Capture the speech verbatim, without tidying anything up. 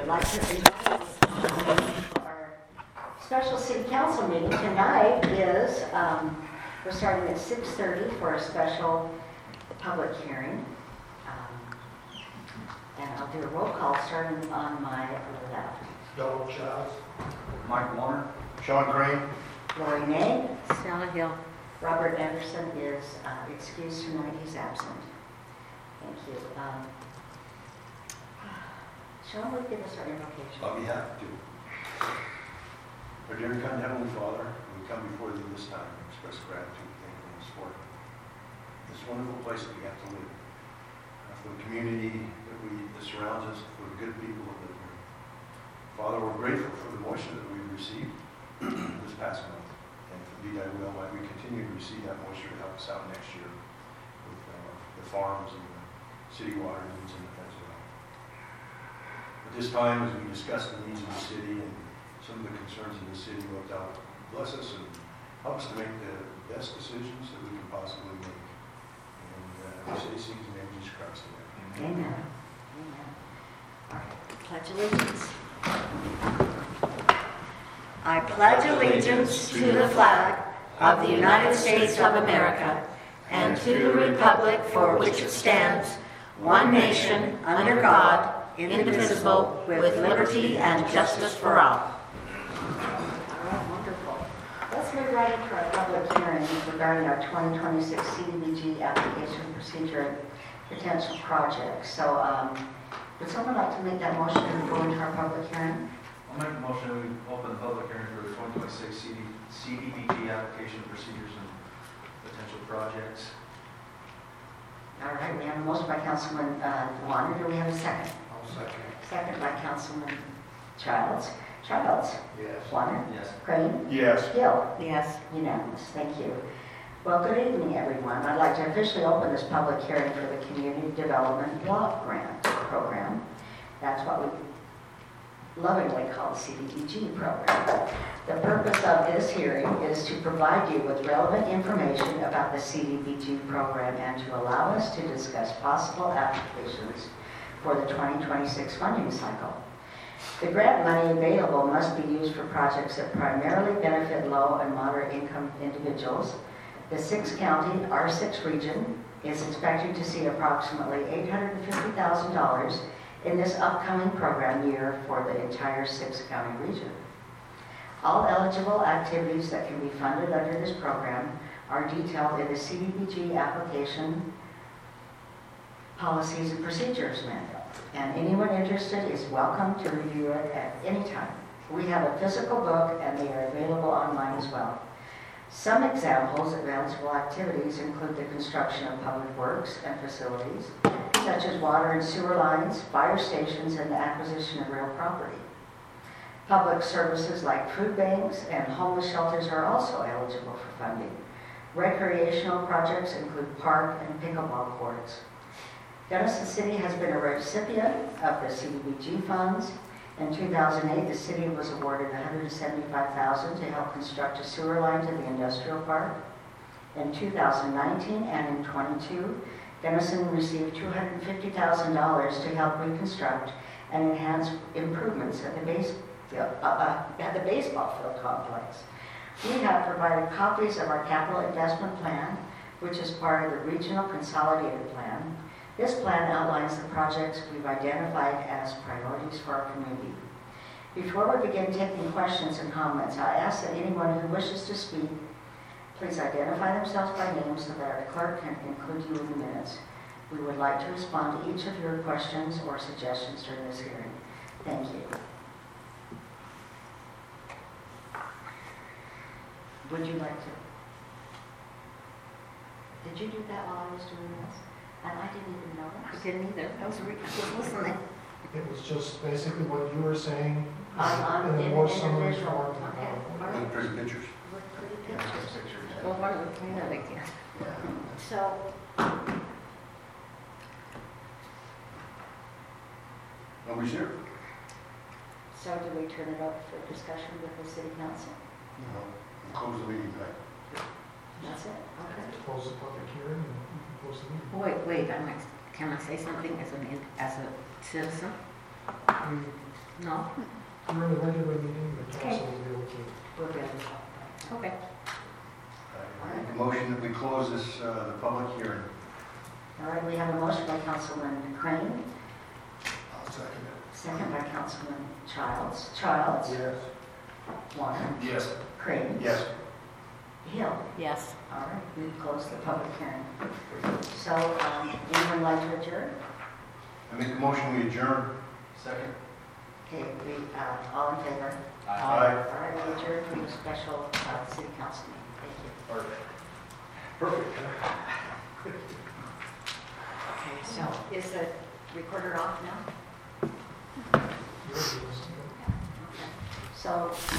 would like to invite our special city council meeting tonight is, um, we're starting at six thirty for a special public hearing. Um, and I'll do a roll call starting on my left. Donald Childs. Mike Warner. Sean Crane. Lori May. Stella Hill. Robert Anderson is uh, excused tonight. He's absent. Thank you. Um, Sean, will you give us our invocation? I'll be happy to. Our dear kind Heavenly Father, we come before thee this time and express gratitude and thankfulness for this wonderful place that we have to live, uh, for the community that we that surrounds us, for the good people that live here. Father, we're grateful for the moisture that we've received this past month, and if indeed I will, might we continue to receive that moisture to help us out next year with uh, the farms and the city water needs and as well. At this time, as we discuss the needs of the city and some of the concerns of the city, Lord God, bless us and help us to make the best decisions that we can possibly make. And uh, we say these things in the name of Jesus Christ. Amen. Amen. Amen. All right. Pledge allegiance. I pledge allegiance to the flag of the United States of America and to the republic for which it stands, one nation, under God, indivisible, with liberty and justice for all. All right, wonderful. Let's move right into our public hearing regarding our twenty twenty-six C D B G application procedure and potential projects. So, um, would someone like to make that motion and go into our public hearing? I'll make a motion that we open the public hearing for the twenty twenty-six C D B G application procedures and potential projects. All right, we have a motion by Councilman uh, Warner. Do we have a second? I'll second. Second by Councilman Childs. Childs. Yes. Warner. Yes. Crane. Yes. Hill. Yes. Unanimous. Thank you. Well, good evening, everyone. I'd like to officially open this public hearing for the Community Development Block Grant Program. That's what we lovingly call the C D B G program. The purpose of this hearing is to provide you with relevant information about the C D B G program and to allow us to discuss possible applications for the twenty twenty-six funding cycle. The grant money available must be used for projects that primarily benefit low and moderate income individuals. The six-county R six region is expected to see approximately eight hundred fifty thousand dollars in this upcoming program year for the entire six-county region. All eligible activities that can be funded under this program are detailed in the C D B G application policies and procedures manual, and anyone interested is welcome to review it at any time. We have a physical book and they are available online as well. Some examples of eligible activities include the construction of public works and facilities, such as water and sewer lines, fire stations, and the acquisition of real property. Public services like food banks and homeless shelters are also eligible for funding. Recreational projects include park and pickleball courts. Denison City has been a recipient of the C D B G funds. In two thousand eight, the city was awarded one hundred seventy-five thousand dollars to help construct a sewer line to the industrial park. In two thousand nineteen and in twenty-two, Denison received two hundred fifty thousand dollars to help reconstruct and enhance improvements at the base, uh, uh, at the baseball field complex. We have provided copies of our capital investment plan, which is part of the regional consolidated plan. This plan outlines the projects we've identified as priorities for our community. Before we begin taking questions and comments, I ask that anyone who wishes to speak please identify themselves by name so that our clerk can include you in the minutes. We would like to respond to each of your questions or suggestions during this hearing. Thank you. Would you like to? Did you do that while I was doing this? And I didn't even know I that. didn't either. I was, re- I was listening. It was just basically what you were saying On- on in a in- more in a summary visual. form. Okay. All And right. pretty pictures. With pretty Yeah, pictures. just pictures. Well, why don't we try that again? So, Nobody's here? so do we turn it over for discussion with the city council? No. We'll close the meeting, right? That's it? Okay. Close the public hearing and you can close the meeting. Wait, wait, I might, can I say something as an, as a citizen? You No? We're in a regular meeting, the council will be able to. We'll be able to talk. Okay. I make a motion that we close this, uh, the public hearing. All right, we have a motion by Councilman Crane, I'll second it. second by Councilman Childs. Childs? Yes. Warner? Yes. Crane? Yes. Hill? Yes. All right, we've closed the public hearing. So, um, anyone like to adjourn? I make a motion we adjourn. Second? Okay, we, uh, all in favor? Aye. All right, we adjourn from the special, uh, city council meeting. Thank you. Perfect. Okay, so is the recorder off now? Yours is. Okay. So